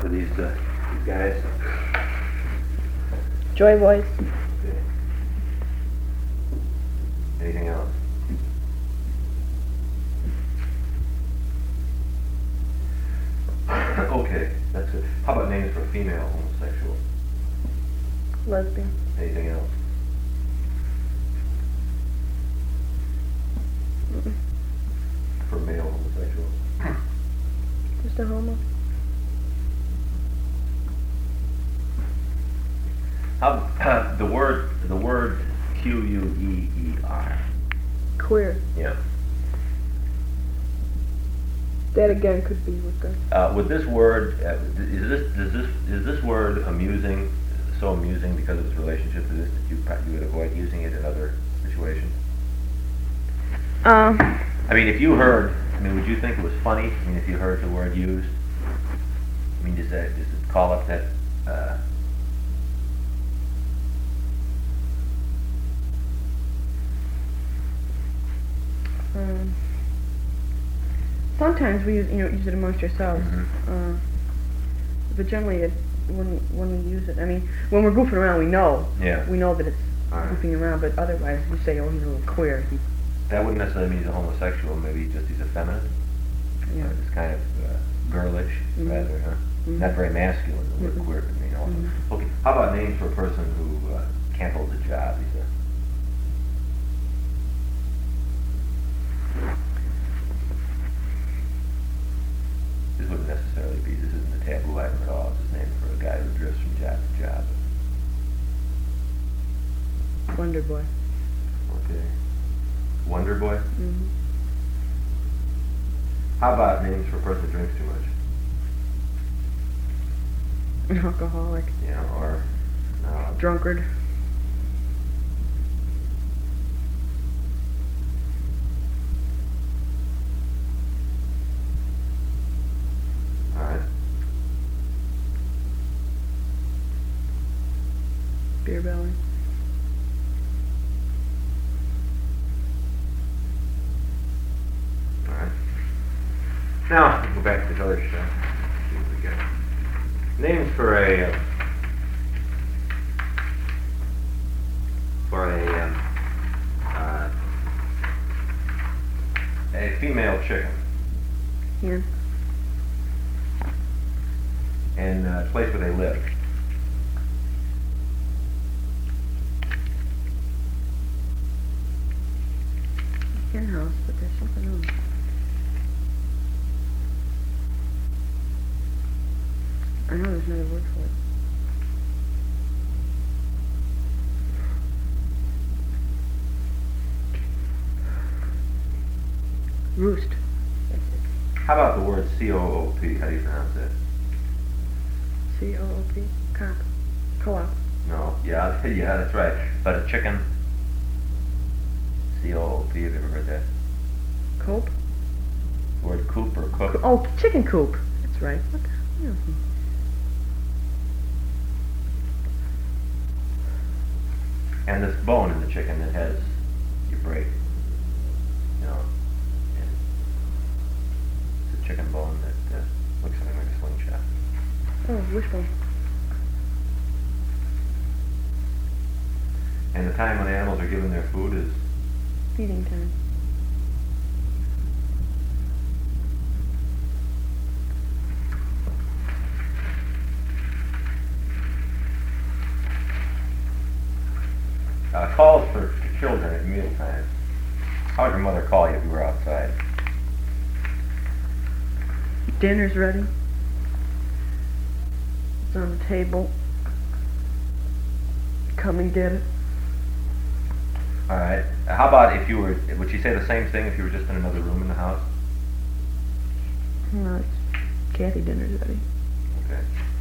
for these guys. Joy Boys. Okay. Anything else? Okay, that's it. How about names for female homosexual? Lesbian. Anything else? Mm-mm. For male homosexual? Just a homo. How the word Queer. Queer. Yeah. That again could be with the. Would this word is this word amusing? So amusing because of its relationship to this that you would avoid using it in other situations? I mean, if you heard, would you think it was funny? I mean, if you heard the word used, I mean, does it call up that? Sometimes we use it amongst ourselves, Mm-hmm. but generally when we use it, I mean, when we're goofing around, we know that it's goofing around. But otherwise, you say, "Oh, he's a little queer." That wouldn't necessarily mean he's a homosexual. Maybe just he's effeminate. Yeah. It's kind of girlish, rather, huh? Mm-hmm. Not very masculine. The word queer could mean also. Mm-hmm. Okay. How about names for a person who can't hold a job? This wouldn't necessarily be. This isn't a taboo item at all. It's just named for a guy who drifts from job to job. Wonder Boy. Okay. Wonder Boy? Mm-hmm. How about names for a person who drinks too much? An alcoholic. Yeah, or Drunkard. all right. Beer belly. All right. Now we'll go back to this other stuff. See what we got. Names for a female chicken. Yeah. And a place where they live. Hen house, but there's something else. I know there's another word for it. Roost. How about the word C-O-O-P? How do you pronounce that? C-O-O-P? Cop. Co-op. No, yeah, that's right. But a chicken, C-O-O-P, have you ever heard that? Cope? The word coop or cook? Oh, chicken coop. That's right. What the hell? And this bone in the chicken that has, you break, and it's a chicken bone that looks something like a slingshot. Oh, wishbone. And the time when animals are given their food is? Feeding time. Calls for children at mealtime. How would your mother call you if you were outside? Dinner's ready. It's on the table. Come and get it. All right. How about if you were, would she say the same thing if you were just in another room in the house? No, it's Kathy, dinner's ready. Okay.